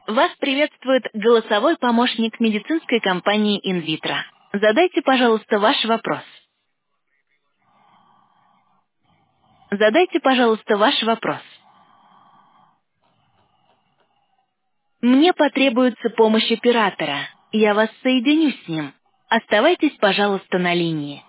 Вас приветствует голосовой помощник медицинской компании «Инвитро». Задайте, пожалуйста, ваш вопрос. Задайте, пожалуйста, ваш вопрос. Мне потребуется помощь оператора. Я вас соединю с ним. Оставайтесь, пожалуйста, на линии.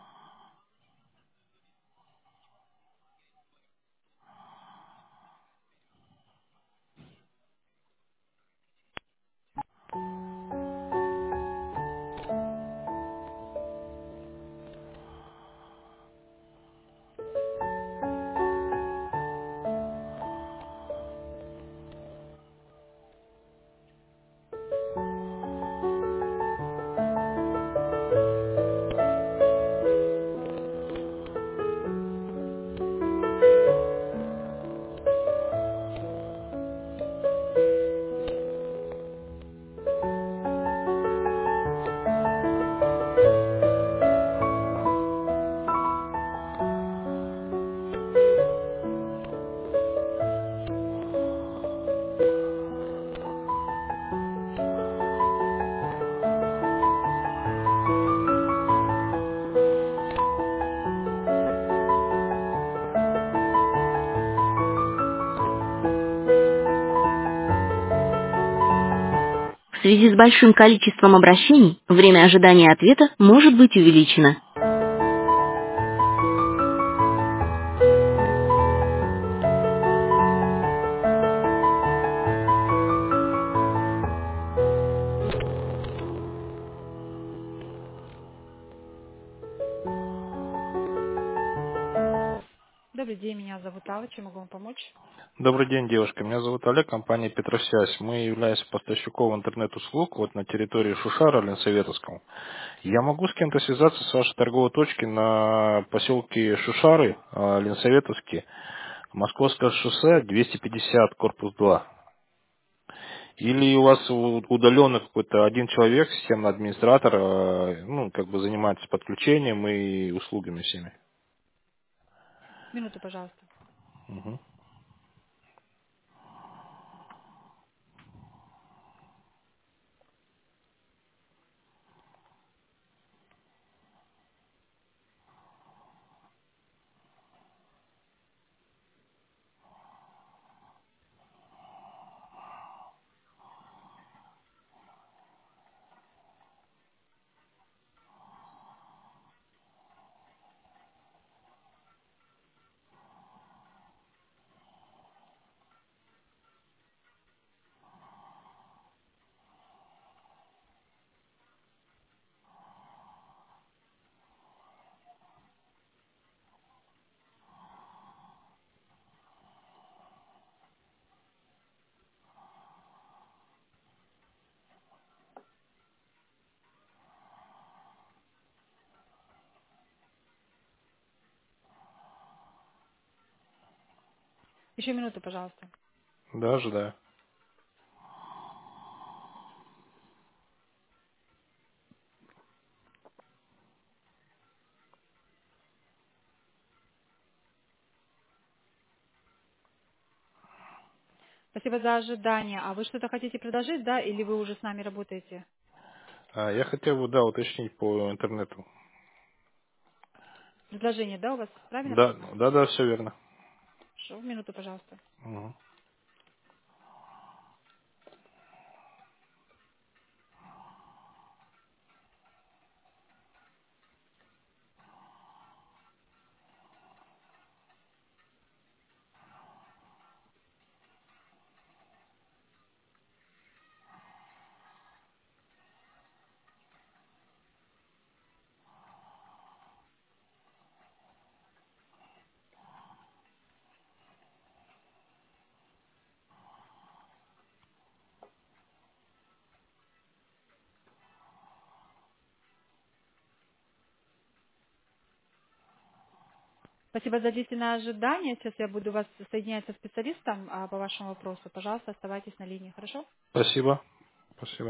В связи с большим количеством обращений, время ожидания ответа может быть увеличено. Добрый день, меня зовут Алла, чем могу вам помочь? Добрый день, девушка. Меня зовут Олег, компания Петросвязь. Мы являемся поставщиком интернет-услуг вот на территории Шушара, Ленсоветовском. Я могу с кем-то связаться с вашей торговой точки на поселке Шушары, Ленсоветовский, Московское шоссе, 250, корпус 2. Или у вас удаленно какой-то один человек, системный администратор, ну, как бы занимается подключением и услугами всеми. Минуту, пожалуйста. Мгм. Еще минуту, пожалуйста. Да, ожидаю. Спасибо за ожидание. А вы что-то хотите предложить, да, или вы уже с нами работаете? Я хотел бы, да, уточнить по интернету. Предложение, да, у вас? Правильно Да, понимаю? да, да, все верно. Хорошо, минуту, пожалуйста. Мгм. Спасибо за длительное ожидание. Сейчас я буду вас соединять со специалистом по вашему вопросу. Пожалуйста, оставайтесь на линии, хорошо? Спасибо. Спасибо.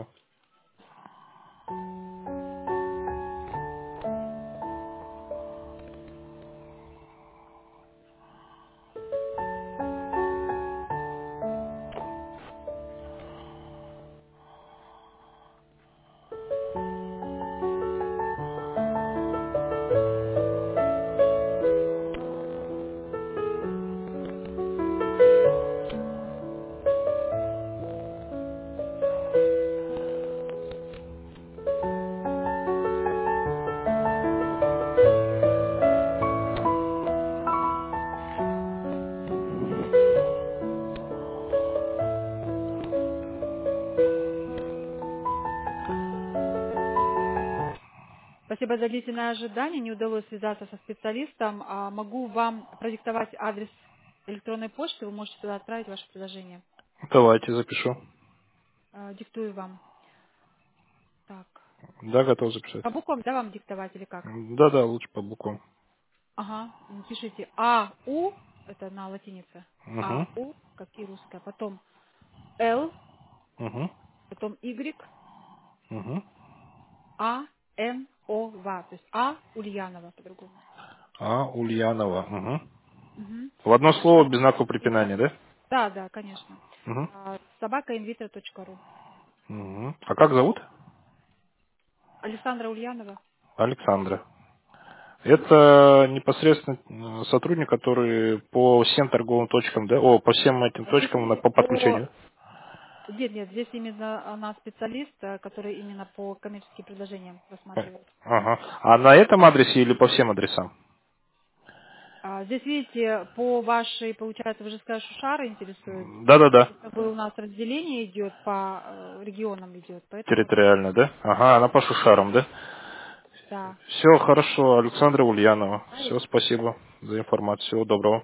Спасибо за длительное ожидание. Не удалось связаться со специалистом. Могу вам продиктовать адрес электронной почты. Вы можете туда отправить ваше предложение. Давайте запишу. Диктую вам. Так. Да, готов записать. По буквам, да, вам диктовать или как? Да, лучше по буквам. Ага. Пишите АУ, это на латинице. Угу. АУ, как и русская. Потом Л, Угу. потом Y, Угу. А, Н, О, В. То есть А Ульянова по-другому. Ульянова. Угу. Мгм. В одно слово без знаков Инвитро. препинания, да? Да, да, конечно. Угу. Собакаinvitro.ru. Угу. А как зовут? Александра Ульянова. Александра. Это непосредственно сотрудник, который по всем торговым точкам, да? По всем этим Здесь точкам по подключению. Нет, нет, здесь именно она специалист, который именно по коммерческим предложениям рассматривает. Ага. А на этом адресе или по всем адресам? Здесь, видите, по вашей, получается, вы же сказали, Шушара интересует. Да-да-да. Как бы у нас разделение идет по регионам идет, поэтому Территориально, да? Ага, она по Шушарам, да? да. Все хорошо, Александра Ульянова. Все, спасибо за информацию. Всего доброго.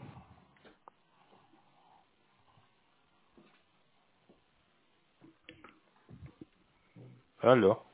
Алло.